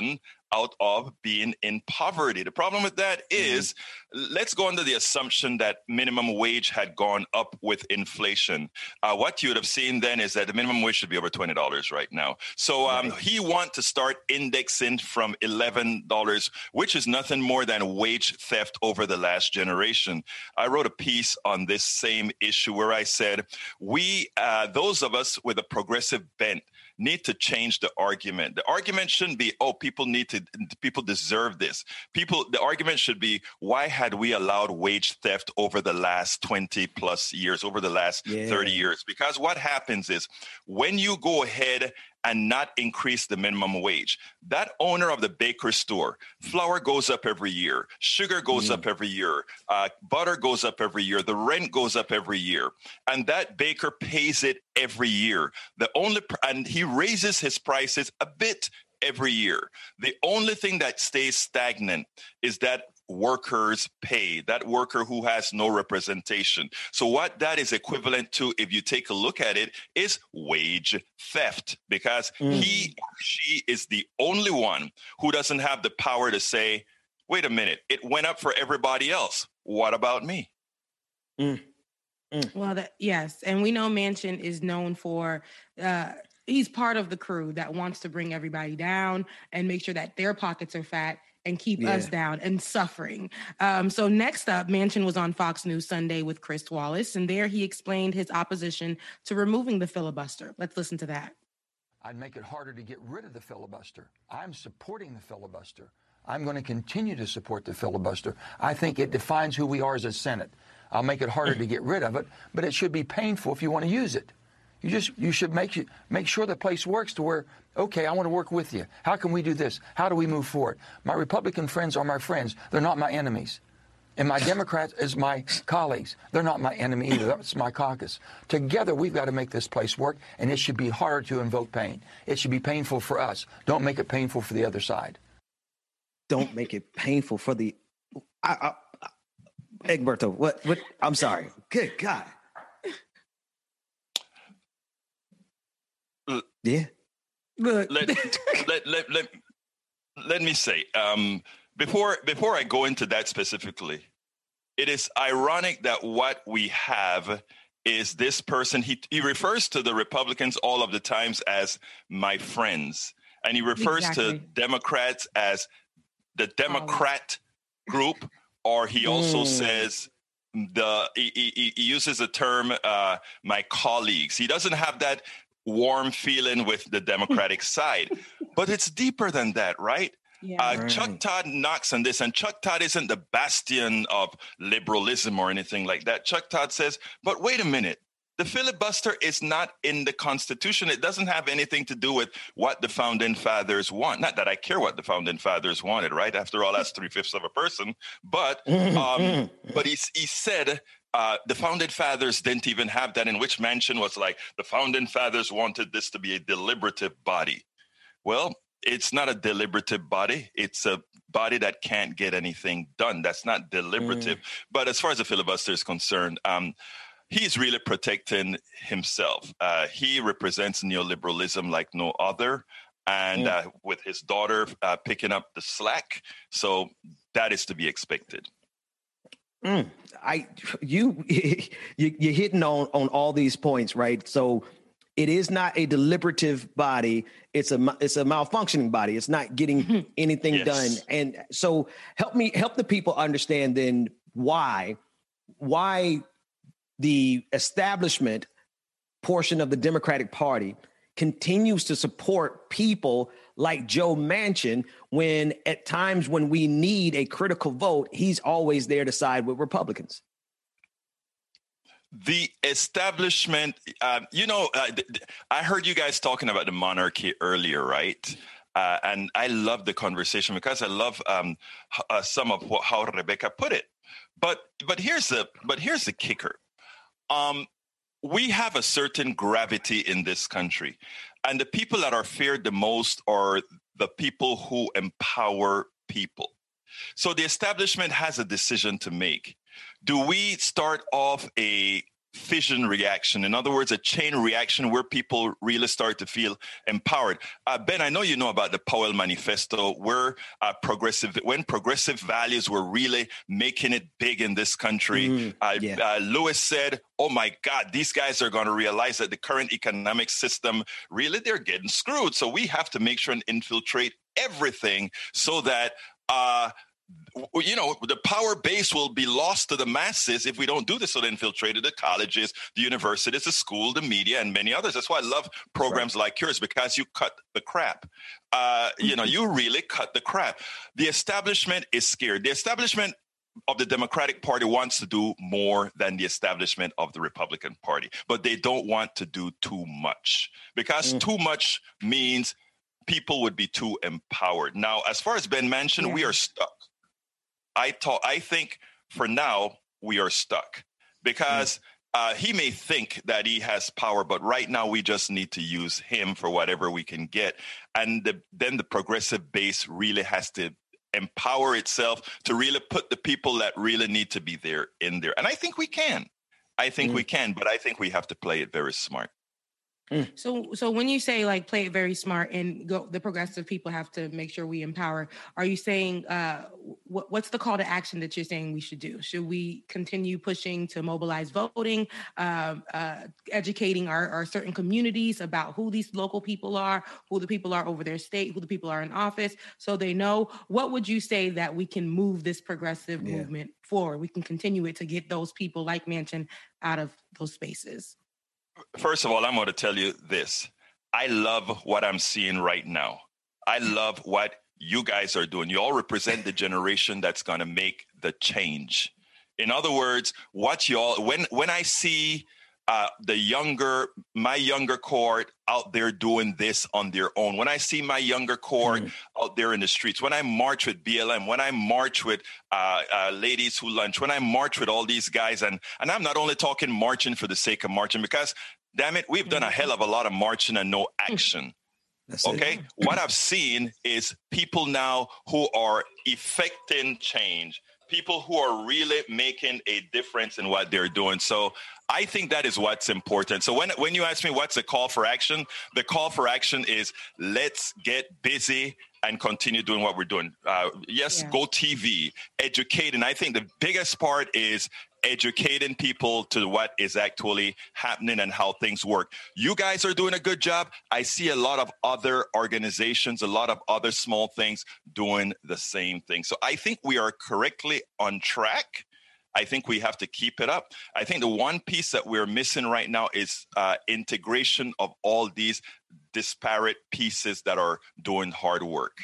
out of being in poverty. The problem with that is, mm-hmm. let's go under the assumption that minimum wage had gone up with inflation. Uh, what you would have seen then is that the minimum wage should be over twenty dollars right now. So um, right. he wants to start indexing from eleven dollars, which is nothing more than wage theft over the last generation. I wrote a piece on this same issue where I said, we, uh, those of us with a progressive bent, need to change the argument. The argument shouldn't be, oh, people need to, people deserve this. People, the argument should be, why had we allowed wage theft over the last twenty plus years, over the last yeah. thirty years? Because what happens is when you go ahead and not increase the minimum wage, that owner of the baker store, flour goes up every year, sugar goes mm. up every year, uh, butter goes up every year, the rent goes up every year, and that baker pays it every year. The only pr- and he raises his prices a bit every year. The only thing that stays stagnant is that workers pay, that worker who has no representation. So what that is equivalent to, if you take a look at it, is wage theft, because mm. he or she is the only one who doesn't have the power to say, wait a minute, it went up for everybody else. What about me? Mm. Mm. Well, that, yes. And we know Manchin is known for, uh, he's part of the crew that wants to bring everybody down and make sure that their pockets are fat and keep yeah. us down and suffering. Um, so next up, Manchin was on Fox News Sunday with Chris Wallace, and there he explained his opposition to removing the filibuster. Let's listen to that. I'd make it harder to get rid of the filibuster. I'm supporting the filibuster. I'm going to continue to support the filibuster. I think it defines who we are as a Senate. I'll make it harder to get rid of it, but it should be painful if you want to use it. You just you should make make sure the place works to where, okay, I want to work with you. How can we do this? How do we move forward? My Republican friends are my friends. They're not my enemies. And my Democrats is my colleagues. They're not my enemy either. That's my caucus. Together, we've got to make this place work, and it should be harder to invoke pain. It should be painful for us. Don't make it painful for the other side. Don't make it painful for the... I, I, Egberto, what, what? I'm sorry. Good God. Yeah. Let, let, let, let, let me say, um, before before I go into that specifically, it is ironic that what we have is this person. He he refers to the Republicans all of the times as my friends, and he refers exactly. to Democrats as the Democrat oh. group, or he also mm. says the he, he, he uses the term uh, my colleagues. He doesn't have that warm feeling with the Democratic side, but it's deeper than that, right? Yeah. Uh, right. Chuck Todd knocks on this, and Chuck Todd isn't the bastion of liberalism or anything like that. Chuck Todd says, but wait a minute, the filibuster is not in the Constitution. It doesn't have anything to do with what the Founding Fathers want. Not that I care what the Founding Fathers wanted, right? After all, that's three-fifths of a person. But um, but he, he said, Uh, the Founding Fathers didn't even have that, in which Manchin was like, the Founding Fathers wanted this to be a deliberative body. Well, it's not a deliberative body. It's a body that can't get anything done. That's not deliberative. Mm. But as far as the filibuster is concerned, um, he's really protecting himself. Uh, he represents neoliberalism like no other, and mm. uh, with his daughter uh, picking up the slack. So that is to be expected. Mm, I you you you're hitting on on all these points, right? So it is not a deliberative body; it's a it's a malfunctioning body. It's not getting anything yes. done. And so help me help the people understand then why why the establishment portion of the Democratic Party continues to support people like Joe Manchin, when at times when we need a critical vote, he's always there to side with Republicans. The establishment, uh, you know, uh, th- th- I heard you guys talking about the monarchy earlier, right? Uh, and I love the conversation because I love um, uh, some of what, how Rebecca put it. But but here's the but here's the kicker. Um, we have a certain gravity in this country, and the people that are feared the most are the people who empower people. So the establishment has a decision to make. Do we start off a fission reaction. In other words, a chain reaction where people really start to feel empowered. Uh, Ben, I know you know about the Powell Manifesto, where uh, progressive, when progressive values were really making it big in this country. Mm, uh, yeah. uh, Lewis said, oh my God, these guys are going to realize that the current economic system, really, they're getting screwed. So we have to make sure and infiltrate everything so that uh, you know, the power base will be lost to the masses if we don't do this. So they infiltrated the colleges, the universities, the school, the media, and many others. That's why I love programs right. like yours, because you cut the crap. Uh, you know, you really cut the crap. The establishment is scared. The establishment of the Democratic Party wants to do more than the establishment of the Republican Party, but they don't want to do too much, because mm. too much means people would be too empowered. Now, as far as Ben mentioned, yeah. we are stuck. I thought, I think for now we are stuck, because uh, he may think that he has power, but right now we just need to use him for whatever we can get. And the, then the progressive base really has to empower itself to really put the people that really need to be there in there. And I think we can. I think mm. we can, but I think we have to play it very smart. Mm. So, so when you say like play it very smart and go, the progressive people have to make sure we empower. Are you saying uh, what, what's the call to action that you're saying we should do? Should we continue pushing to mobilize voting, uh, uh, educating our, our certain communities about who these local people are, who the people are over their state, who the people are in office, so they know? What would you say that we can move this progressive yeah. movement forward? We can continue it to get those people like Manchin out of those spaces. First of all, I'm going to tell you this. I love what I'm seeing right now. I love what you guys are doing. You all represent the generation that's going to make the change. In other words, what you all, when, when I see uh, the younger, my younger cohort out there doing this on their own, when I see my younger cohort mm. out there in the streets, when I march with B L M, when I march with uh, uh, Ladies Who Lunch, when I march with all these guys, and, and I'm not only talking marching for the sake of marching, because, damn it, we've done a hell of a lot of marching and no action. That's okay? It. What I've seen is people now who are effecting change, people who are really making a difference in what they're doing. So I think that is what's important. So when, when you ask me what's the call for action, the call for action is let's get busy and continue doing what we're doing. Uh, yes, yeah. Go T V, educate. And I think the biggest part is educating people to what is actually happening and how things work. You guys are doing a good job. I see a lot of other organizations, a lot of other small things doing the same thing. So I think we are correctly on track. I think we have to keep it up. I think the one piece that we're missing right now is uh, integration of all these disparate pieces that are doing hard work.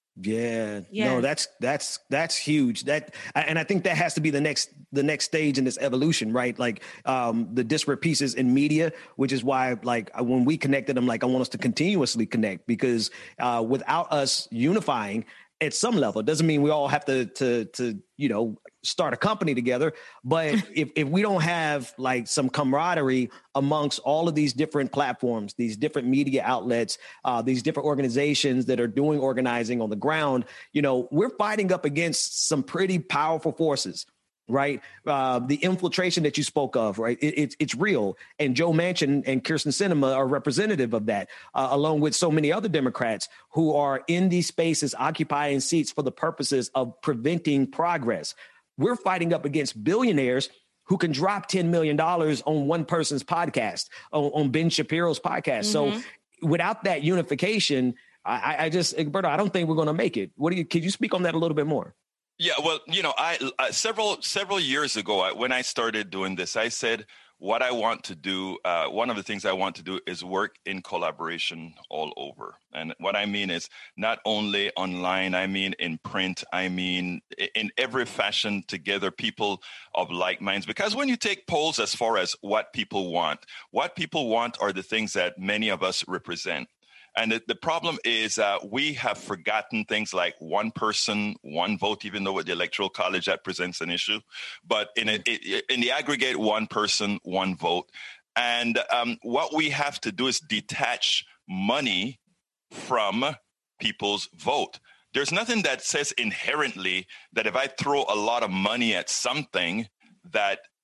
Yeah, yeah, no, that's that's that's huge. That, and I think that has to be the next the next stage in this evolution, right? Like um, the disparate pieces in media, which is why, like, when we connected, I'm like, I want us to continuously connect, because uh, without us unifying at some level, it doesn't mean we all have to to to you know start a company together. But if if we don't have like some camaraderie amongst all of these different platforms, these different media outlets, uh, these different organizations that are doing organizing on the ground, you know, we're fighting up against some pretty powerful forces. Right. Uh, the infiltration that you spoke of. Right. It, it's it's real. And Joe Manchin and Kyrsten Sinema are representative of that, uh, along with so many other Democrats who are in these spaces occupying seats for the purposes of preventing progress. We're fighting up against billionaires who can drop ten million dollars on one person's podcast, on, on Ben Shapiro's podcast. Mm-hmm. So without that unification, I, I just, Egberto, I don't think we're going to make it. What do you, could you speak on that a little bit more? Yeah, well, you know, I uh, several several years ago, I, when I started doing this, I said what I want to do. Uh, one of the things I want to do is work in collaboration all over. And what I mean is not only online, I mean in print, I mean in every fashion together, people of like minds. Because when you take polls as far as what people want, what people want are the things that many of us represent. And the, the problem is uh, we have forgotten things like one person, one vote, even though with the Electoral College that presents an issue. But in, a, in the aggregate, one person, one vote. And um, what we have to do is detach money from people's vote. There's nothing that says inherently that if I throw a lot of money at something, that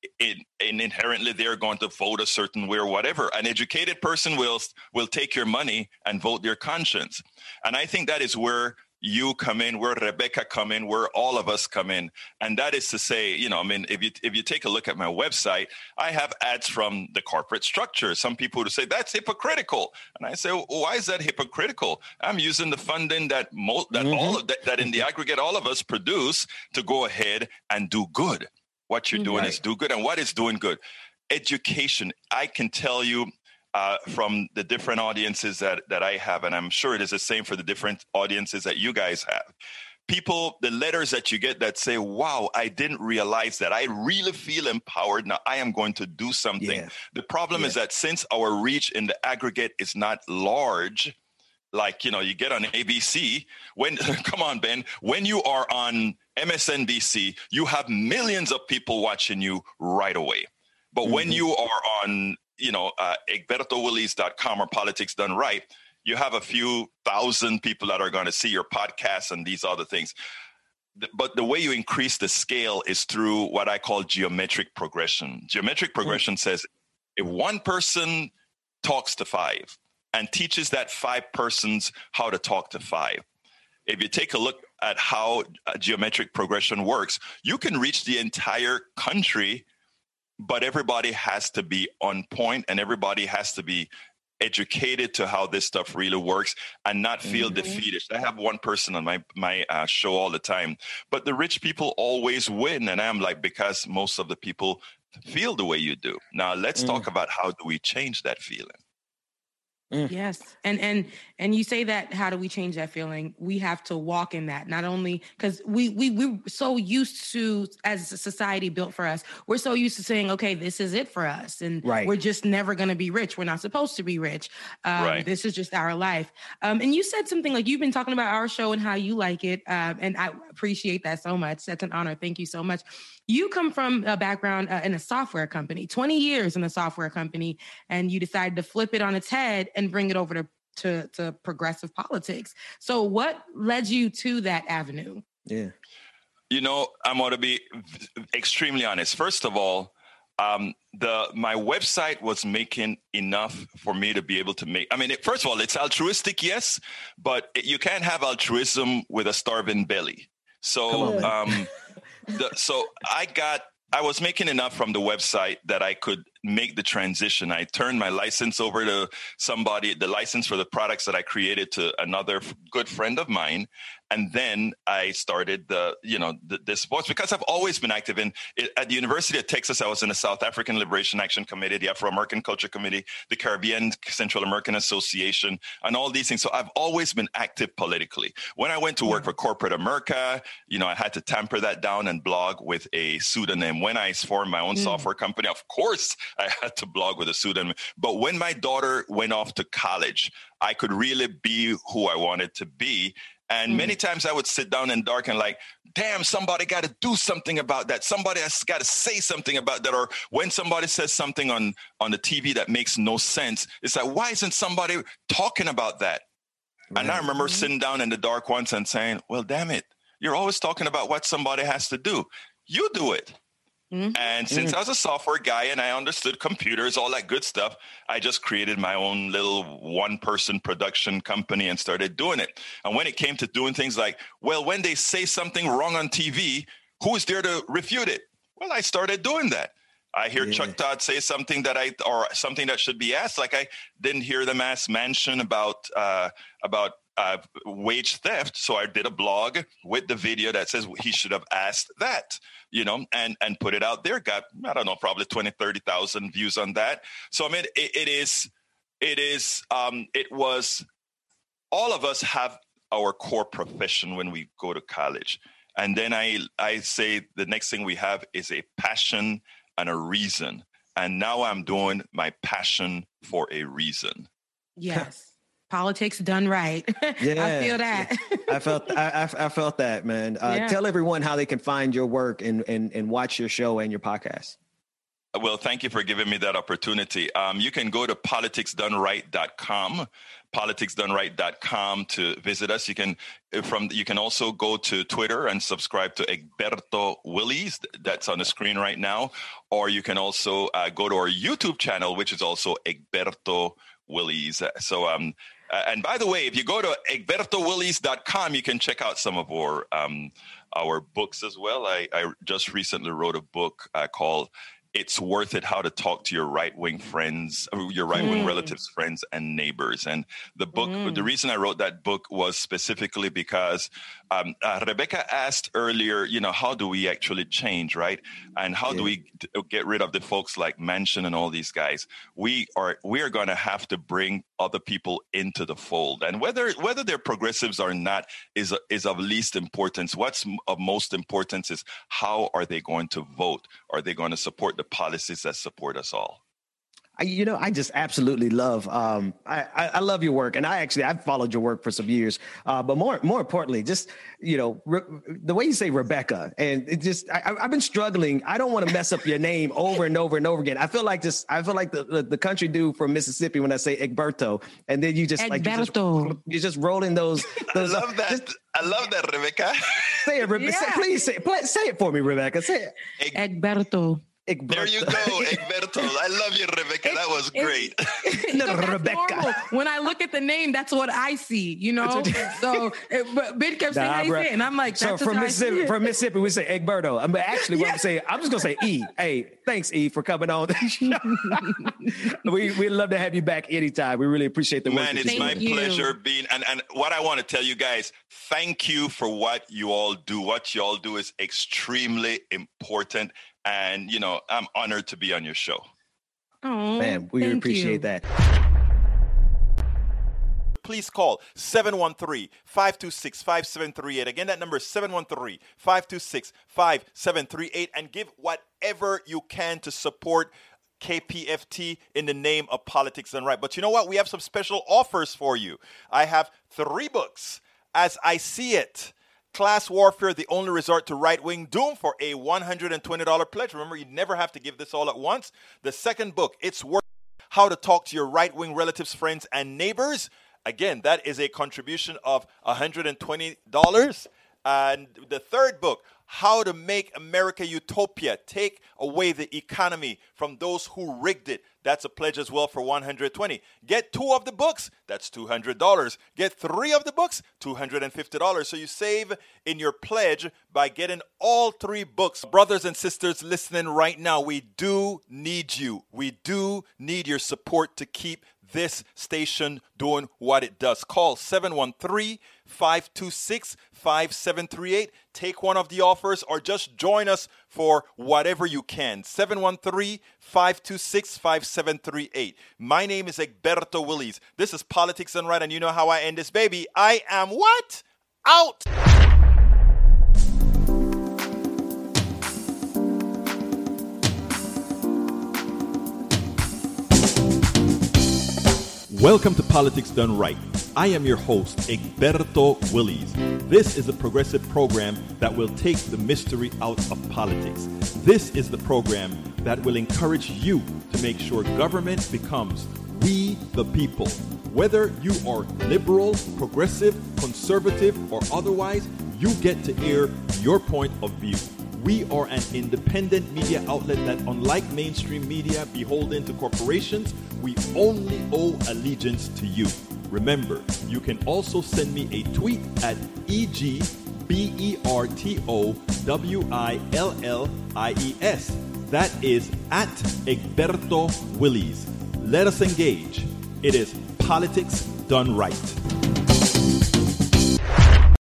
it, and inherently they're going to vote a certain way or whatever. An educated person will will take your money and vote their conscience. And I think that is where you come in, where Rebecca come in, where all of us come in. And that is to say, you know, I mean, if you if you take a look at my website, I have ads from the corporate structure. Some people would say that's hypocritical. And I say, well, why is that hypocritical? I'm using the funding that mo- that mm-hmm. all of that, that in the aggregate all of us produce to go ahead and do good. What you're doing right. is do good. And what is doing good? Education. I can tell you Uh, from the different audiences that, that I have, and I'm sure it is the same for the different audiences that you guys have. People, the letters that you get that say, wow, I didn't realize that. I really feel empowered. Now I am going to do something. Yeah. The problem yeah. is that since our reach in the aggregate is not large, like, you know, you get on A B C, when, come on, Ben, when you are on M S N B C, you have millions of people watching you right away. But mm-hmm. when you are on you know, uh, egberto willies dot com or Politics Done Right, you have a few thousand people that are going to see your podcast and these other things. But the way you increase the scale is through what I call geometric progression. Geometric progression mm-hmm. says if one person talks to five and teaches that five persons how to talk to five, if you take a look at how uh, geometric progression works, you can reach the entire country. But everybody has to be on point and everybody has to be educated to how this stuff really works and not feel mm-hmm. defeated. I have one person on my, my uh, show all the time, but the rich people always win. And I'm like, because most of the people feel the way you do. Now let's mm. talk about how do we change that feeling? Mm. Yes. And, and, and you say that, how do we change that feeling? We have to walk in that, not only because we, we, we're so used to, as a society built for us, we're so used to saying, okay, this is it for us. And right. we're just never going to be rich. We're not supposed to be rich. Um, right. This is just our life. Um, and you said something like, you've been talking about our show and how you like it. Um, and I appreciate that so much. That's an honor. Thank you so much. You come from a background uh, in a software company, twenty years in a software company, and you decided to flip it on its head and bring it over to, to, to progressive politics. So what led you to that avenue? Yeah. You know, I'm going to be extremely honest. First of all, um, the my website was making enough for me to be able to make, I mean, it, first of all, it's altruistic, yes, but it, you can't have altruism with a starving belly. So, um, the, so I got, I was making enough from the website that I could make the transition. I turned my license over to somebody, the license for the products that I created, to another good friend of mine. And then I started the, you know, the, this voice, because I've always been active in it, at the University of Texas. I was in the South African Liberation Action Committee, the Afro-American Culture Committee, the Caribbean Central American Association, and all these things. So I've always been active politically. When I went to work for corporate America, you know, I had to tamper that down and blog with a pseudonym. When I formed my own mm. software company, of course, I had to blog with a pseudonym. But when my daughter went off to college, I could really be who I wanted to be. And many times I would sit down in dark and like, damn, somebody got to do something about that. Somebody has got to say something about that. Or when somebody says something on, on the T V that makes no sense, it's like, why isn't somebody talking about that? Right. And I remember sitting down in the dark once and saying, well, damn it, you're always talking about what somebody has to do. You do it. Mm-hmm. And since mm-hmm. I was a software guy and I understood computers, all that good stuff, I just created my own little one-person production company and started doing it. And when it came to doing things like, well, when they say something wrong on T V, who is there to refute it? Well, I started doing that. I hear yeah. Chuck Todd say something that I, or something that should be asked. Like I didn't hear them ask Manchin about, uh, about uh, wage theft. So I did a blog with the video that says he should have asked that, you know, and, and put it out there. Got, I don't know, probably twenty, thirty thousand views on that. So, I mean, it, it is, it is, um, it was, all of us have our core profession when we go to college. And then I, I say the next thing we have is a passion and a reason. And now I'm doing my passion for a reason. Yes. Politics done right. Yeah, I feel that. I felt I, I felt that, man. Uh, yeah. Tell everyone how they can find your work and, and, and watch your show and your podcast. Well, thank you for giving me that opportunity. Um, you can go to politics done right dot com, politics done right dot com to visit us. You can from you can also go to Twitter and subscribe to Egberto Willies. That's on the screen right now. Or you can also uh, go to our YouTube channel, which is also Egberto Willies. So, um, uh, and by the way, if you go to egberto willies dot com, you can check out some of our um, our books as well. I, I just recently wrote a book uh, called It's Worth It, How to Talk to Your Right-Wing Friends, your right-wing mm. relatives, friends, and neighbors. And the book, mm. the reason I wrote that book was specifically because um, uh, Rebecca asked earlier, you know, how do we actually change, right? And how yeah. do we d- get rid of the folks like Manchin and all these guys? We are we are going to have to bring other people into the fold. And whether whether they're progressives or not is, is of least importance. What's of most importance is how are they going to vote? Are they going to support the policies that support us all? I, you know, I just absolutely love, um, I, I, I love your work. And I actually, I've followed your work for some years. Uh, but more more importantly, just, you know, re- the way you say Rebecca, and it just, I, I've been struggling. I don't want to mess up your name over and over and over again. I feel like this, I feel like the, the, the country dude from Mississippi when I say Egberto, and then you just like, you're just, you're just rolling those. those I love that. Just, I love that, Rebecca. Say it, Rebecca. Yeah. Please say it. Say it for me, Rebecca. Say it. Egberto. Egberto. There you go, Egberto. I love you, Rebecca. That was great. No, so Rebecca. Normal. When I look at the name, that's what I see, you know? So, but Ben kept saying, nah, how you say it? And I'm like, that's so from Mississippi, from Mississippi, we say Egberto. I'm actually what yeah. I'm saying. I'm just going to say E. Hey, thanks, E, for coming on. we, we'd love to have you back anytime. We really appreciate the work. Man, it's my you. pleasure being, and, and what I want to tell you guys, thank you for what you all do. What you all do is extremely important. And, you know, I'm honored to be on your show. Oh, man, we really appreciate you. that. Please call seven one three, five two six, five seven three eight. Again, that number is seven one three, five two six, five seven three eight. And give whatever you can to support K P F T in the name of Politics Done Right. But you know what? We have some special offers for you. I have three books. As I See It, Class Warfare, the Only Resort to Right-Wing Doom, for a one hundred twenty dollars pledge. Remember, you never have to give this all at once. The second book, It's Worth It, How to Talk to Your Right-Wing Relatives, Friends, and Neighbors. Again, that is a contribution of one hundred twenty dollars. And the third book, How to Make America Utopia, Take Away the Economy from Those Who Rigged It. That's a pledge as well for one hundred twenty dollars. Get two of the books, that's two hundred dollars. Get three of the books, two hundred fifty dollars. So you save in your pledge by getting all three books. Brothers and sisters listening right now, we do need you. We do need your support to keep this station doing what it does. Call seven one three, five two six, five seven three eight. Take one of the offers or just join us for whatever you can. seven one three, five two six, five seven three eight. My name is Egberto Willies. This is Politics Done Right, and you know how I end this, baby. I am what? Out! Welcome to Politics Done Right. I am your host, Egberto Willies. This is a progressive program that will take the mystery out of politics. This is the program that will encourage you to make sure government becomes we the people. Whether you are liberal, progressive, conservative, or otherwise, you get to air your point of view. We are an independent media outlet that, unlike mainstream media beholden to corporations, we only owe allegiance to you. Remember, you can also send me a tweet at E G B E R T O W I L L I E S. That is at Egberto Willies. Let us engage. It is Politics Done Right.